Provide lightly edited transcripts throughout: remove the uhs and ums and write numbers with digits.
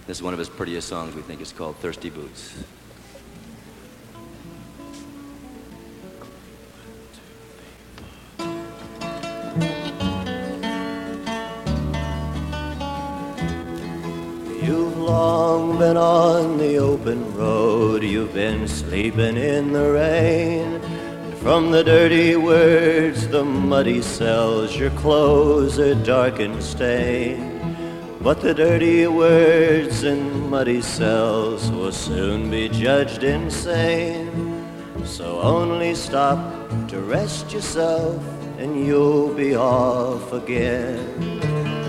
This is one of his prettiest songs, we think. It's called Thirsty Boots. You've long been on the open road, you've been sleeping in the rain. From the dirty words, the muddy cells, your clothes are dark and stained. But the dirty words and muddy cells will soon be judged insane. So only stop to rest yourself and you'll be off again.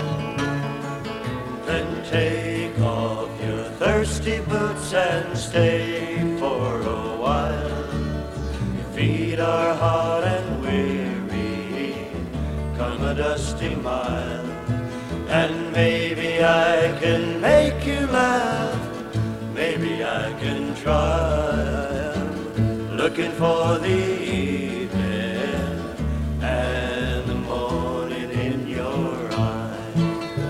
Then take off your thirsty boots and stay for a while. Your feet are hot and weary, come a dusty mile. And maybe I can make you laugh, maybe I can try. Looking for the evening and the morning in your eyes.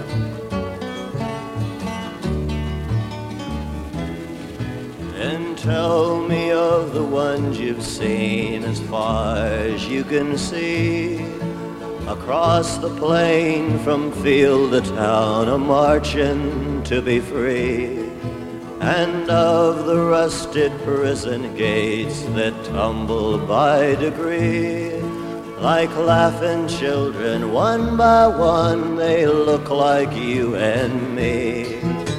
Then tell me of the ones you've seen as far as you can see. Across the plain from field to town, a-marching to be free. And of the rusted prison gates that tumble by degree. Like laughing children, one by one, they look like you and me.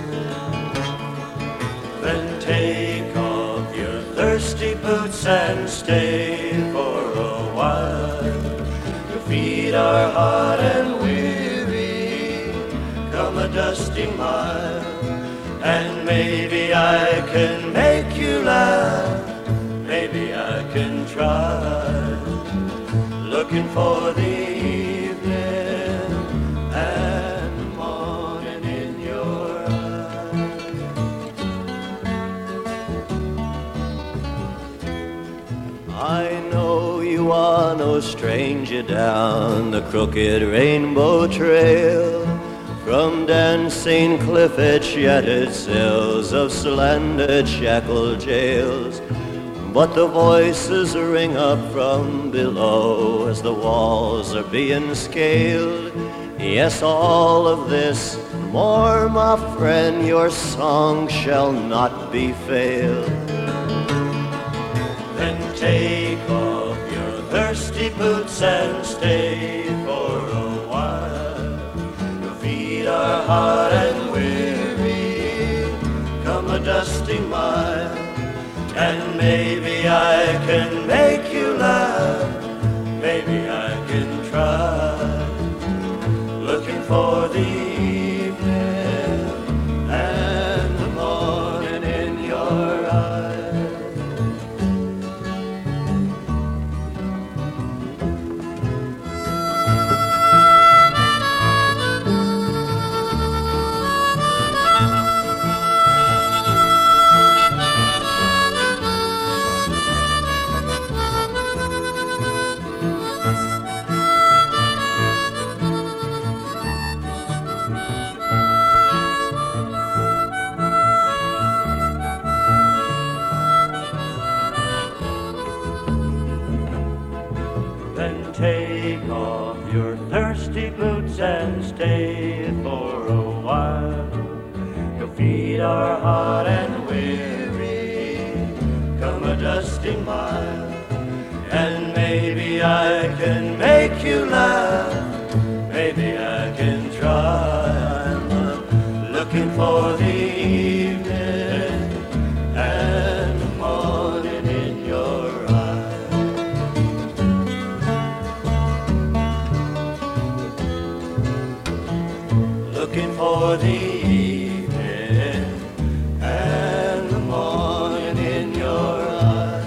Then take off your thirsty boots and stay for a while. Feet are hot and weary, come a dusty mile. And maybe I can make you laugh, maybe I can try. Looking for the evening and the morning in your eyes. I know you are no stranger down the crooked rainbow trail. From dancing cliff edge shattered cells of slandered shackled jails. But the voices ring up from below as the walls are being scaled. Yes, all of this, more, my friend, your song shall not be failed. Then take off your thirsty boots and stay for a while. Your feet are hot and weary, come a dusty mile. And maybe I can make you laugh, maybe I can try. Looking for the evening and the morning in your eyes. Then take off your thirsty boots and stay for a while. Your feet are hot and weary, come a dusty mile. And maybe I can make you laugh, maybe I can try. I'm looking for the evening and the morning in your eyes. Looking for the evening and the morning in your eyes.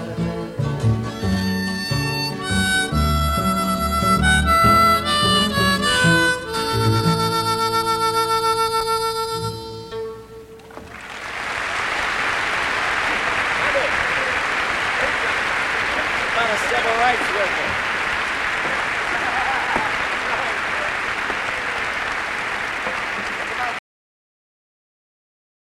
Civil rights worker.